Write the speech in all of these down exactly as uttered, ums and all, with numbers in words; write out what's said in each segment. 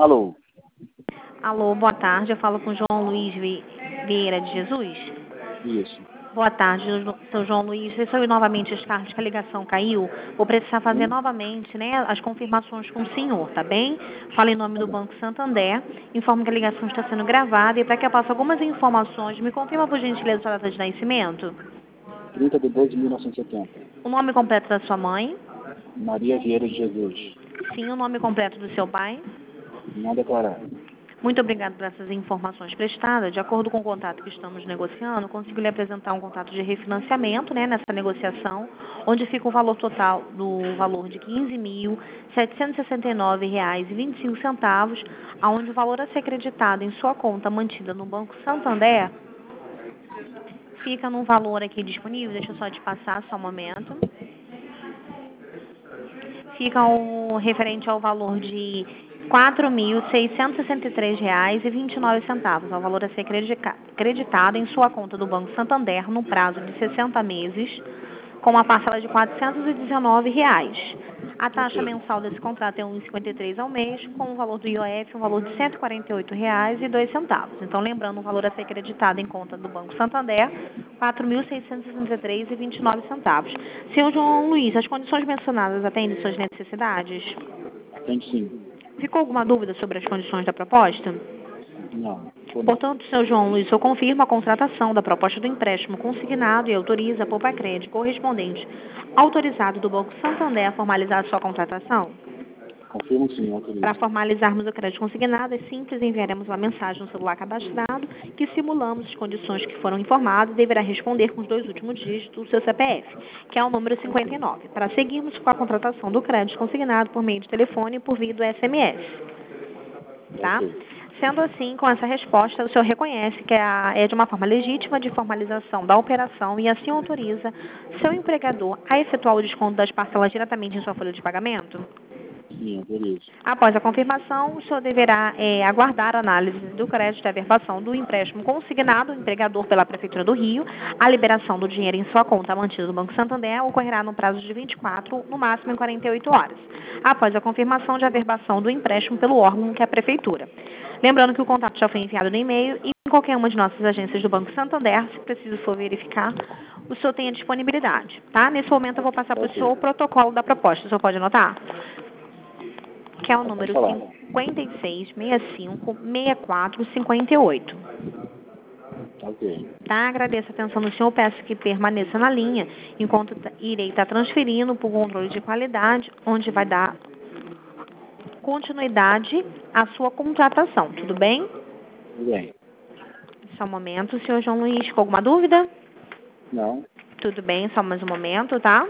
Alô? Alô, boa tarde. Eu falo com o João Luiz Vi- Vieira de Jesus. Isso. Boa tarde, Jo- seu João Luiz. Recebeu novamente os carros que a ligação caiu. Vou precisar fazer Sim? novamente, né, as confirmações com o senhor, tá bem? Fala em nome Tá do bem. Banco Santander. Informo que a ligação está sendo gravada e para que eu passe algumas informações, me confirma por gentileza sua data de nascimento, trinta de dois de mil novecentos e setenta. o nome completo da sua mãe, Maria Vieira de Jesus. sim, o nome completo do seu pai. Não declarado. Muito obrigado por essas informações prestadas. De acordo com o contrato que estamos negociando, consigo lhe apresentar um contrato de refinanciamento, né, nessa negociação, onde fica o valor total do valor de quinze mil setecentos e sessenta e nove reais e vinte e cinco centavos, aonde o valor a ser acreditado em sua conta mantida no Banco Santander fica num valor aqui disponível. Deixa eu só te passar só um momento. Fica o referente ao valor de quatro mil seiscentos e sessenta e três reais e vinte e nove centavos, ao valor a ser credica- creditado em sua conta do Banco Santander no prazo de sessenta meses, com uma parcela de quatrocentos e dezenove reais. A taxa Ok. mensal desse contrato é um vírgula cinquenta e três ao mês, com o valor do I O F um valor de cento e quarenta e oito reais e dois centavos. Então, lembrando, o valor a ser creditado em conta do Banco Santander, quatro mil seiscentos e sessenta e três reais e vinte e nove centavos. Senhor João Luiz, as condições mencionadas atendem suas necessidades? Tem sim. Ficou alguma dúvida sobre as condições da proposta? Não. Ou não. Portanto, senhor João Luiz, eu confirmo a contratação da proposta do empréstimo consignado e autoriza a Poupa Crédito correspondente autorizado do Banco Santander a formalizar a sua contratação? Confirmo sim, Para autorizo. formalizarmos o crédito consignado, é simples, enviaremos uma mensagem no celular cadastrado que simulamos as condições que foram informadas e deverá responder com os dois últimos dígitos do seu C P F, que é o número cinquenta e nove, para seguirmos com a contratação do crédito consignado por meio de telefone e por via do S M S. Tá? Ok. Sendo assim, com essa resposta, o senhor reconhece que a- é de uma forma legítima de formalização da operação e assim autoriza seu empregador a efetuar o desconto das parcelas diretamente em sua folha de pagamento? Sim, autorizo. Após a confirmação, o senhor deverá é, aguardar a análise do crédito e averbação do empréstimo consignado, empregador pela Prefeitura do Rio. A liberação do dinheiro em sua conta mantida no Banco Santander ocorrerá no prazo de vinte e quatro, no máximo em quarenta e oito horas, após a confirmação de averbação do empréstimo pelo órgão que é a Prefeitura. Lembrando que o contato já foi enviado no e-mail e em qualquer uma de nossas agências do Banco Santander, se preciso for verificar, o senhor tem a disponibilidade, tá? Nesse momento eu vou passar para o senhor Ok. o protocolo da proposta, o senhor pode anotar? Que é o Pode número falar. cinquenta e seis, sessenta e cinco, sessenta e quatro, cinquenta e oito. Ok. Tá? Agradeço a atenção do senhor, peço que permaneça na linha, enquanto t- irei estar transferindo para o controle de qualidade, onde vai dar continuidade à sua contratação, tudo bem? Tudo bem. Só um momento, senhor João Luiz, com alguma dúvida? Não. Tudo bem, só mais um momento, tá?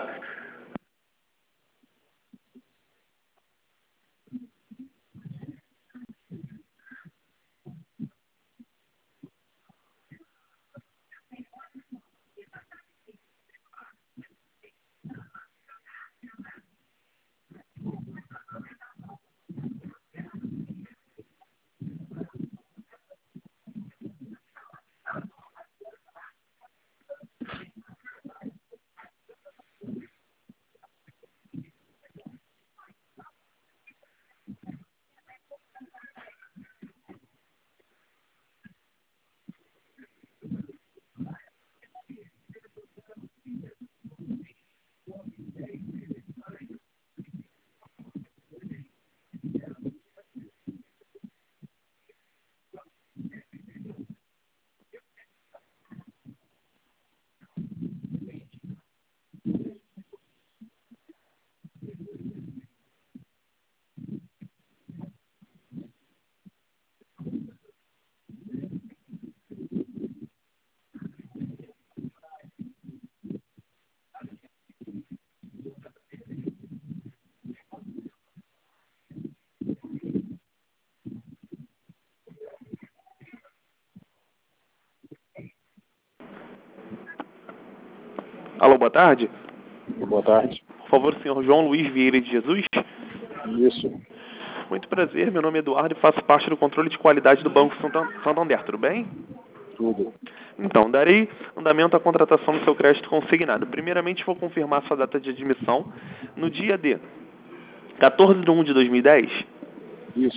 Alô, boa tarde. Boa tarde. Por favor, senhor João Luiz Vieira de Jesus. Isso. Muito prazer, meu nome é Eduardo e faço parte do controle de qualidade do Banco Santan- Santander, tudo bem? Tudo. Então, darei andamento à contratação do seu crédito consignado. Primeiramente, vou confirmar sua data de admissão no dia de quatorze de um de dois mil e dez. Isso.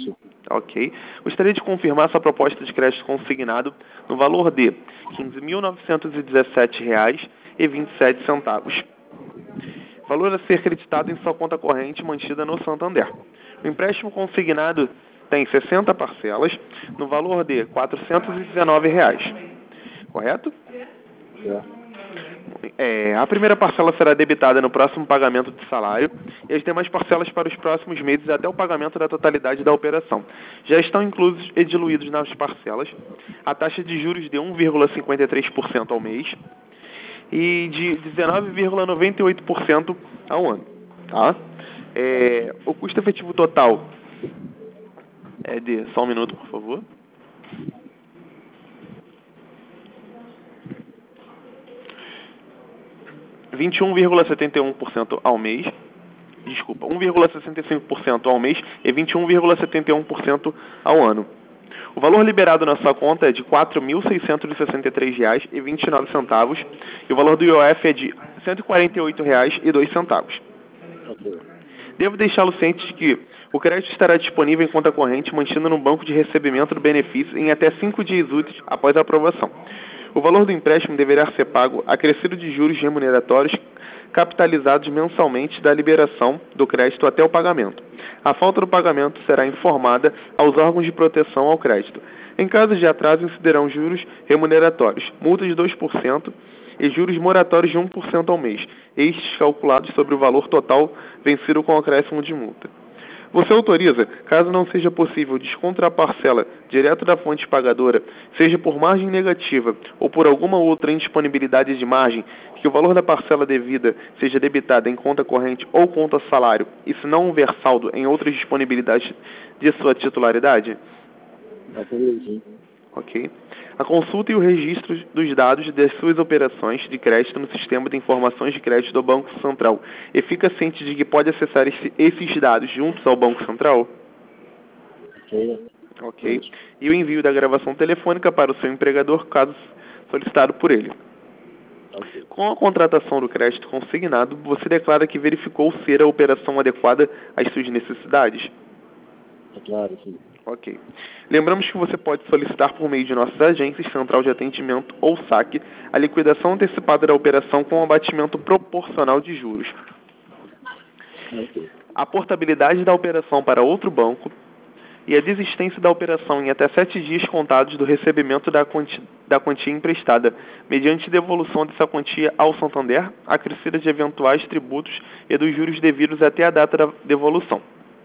Ok. Gostaria de confirmar sua proposta de crédito consignado no valor de quinze mil novecentos e dezessete reais e vinte e sete centavos. Valor a ser creditado em sua conta corrente mantida no Santander. O empréstimo consignado tem sessenta parcelas no valor de quatrocentos e dezenove reais. Correto? Certo. É, a primeira parcela será debitada no próximo pagamento de salário e as demais parcelas para os próximos meses até o pagamento da totalidade da operação. Já estão inclusos e diluídos nas parcelas a taxa de juros de um vírgula cinquenta e três por cento ao mês e de dezenove vírgula noventa e oito por cento ao ano. Tá? É, o custo efetivo total é de... Só um minuto, por favor. vinte e um vírgula setenta e um por cento ao mês, desculpa, um vírgula sessenta e cinco por cento ao mês e vinte e um vírgula setenta e um por cento ao ano. O valor liberado na sua conta é de quatro mil seiscentos e sessenta e três reais e vinte e nove centavos e o valor do I O F é de cento e quarenta e oito reais e dois centavos. Ok. Devo deixá-lo ciente de que o crédito estará disponível em conta corrente mantido no banco de recebimento do benefício em até cinco dias úteis após a aprovação. O valor do empréstimo deverá ser pago acrescido de juros remuneratórios capitalizados mensalmente da liberação do crédito até o pagamento. A falta do pagamento será informada aos órgãos de proteção ao crédito. Em caso de atraso, incidirão juros remuneratórios, multa de dois por cento e juros moratórios de um por cento ao mês, estes calculados sobre o valor total vencido com acréscimo de multa. Você autoriza, caso não seja possível descontar a parcela direto da fonte pagadora, seja por margem negativa ou por alguma outra indisponibilidade de margem, que o valor da parcela devida seja debitada em conta corrente ou conta salário, e se não houver saldo em outras disponibilidades de sua titularidade? Autorizo. Ok. A consulta e o registro dos dados das suas operações de crédito no sistema de informações de crédito do Banco Central. E fica ciente de que pode acessar esse, esses dados juntos ao Banco Central? Ok. Ok. E o envio da gravação telefônica para o seu empregador, caso solicitado por ele. Ok. Com a contratação do crédito consignado, você declara que verificou ser a operação adequada às suas necessidades? É claro, sim. Ok. Lembramos que você pode solicitar por meio de nossas agências, central de atendimento ou saque, a liquidação antecipada da operação com abatimento proporcional de juros. Ok. A portabilidade da operação para outro banco e a desistência da operação em até sete dias contados do recebimento da quantia, da quantia emprestada, mediante devolução dessa quantia ao Santander, acrescida de eventuais tributos e dos juros devidos até a data da devolução.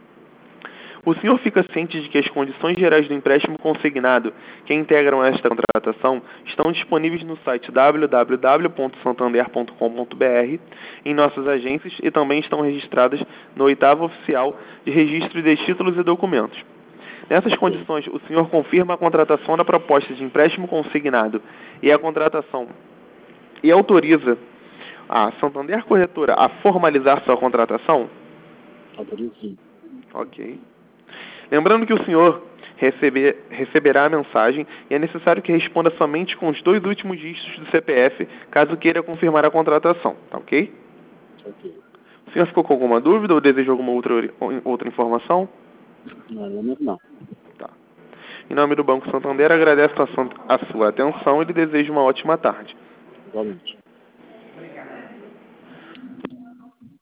O senhor fica ciente de que as condições gerais do empréstimo consignado que integram esta contratação estão disponíveis no site w w w ponto santander ponto com ponto b r, em nossas agências e também estão registradas no oitavo oficial de registro de títulos e documentos. Nessas condições, o senhor confirma a contratação da proposta de empréstimo consignado e a contratação e autoriza a Santander Corretora a formalizar sua contratação? Autorizo, sim. Ok. Lembrando que o senhor receber, receberá a mensagem e é necessário que responda somente com os dois últimos dígitos do C P F, caso queira confirmar a contratação, tá ok? Ok. O senhor ficou com alguma dúvida ou deseja alguma outra, outra informação? Não, não, não. Tá. Em nome do Banco Santander, agradeço a sua, a sua atenção e lhe desejo uma ótima tarde. Igualmente.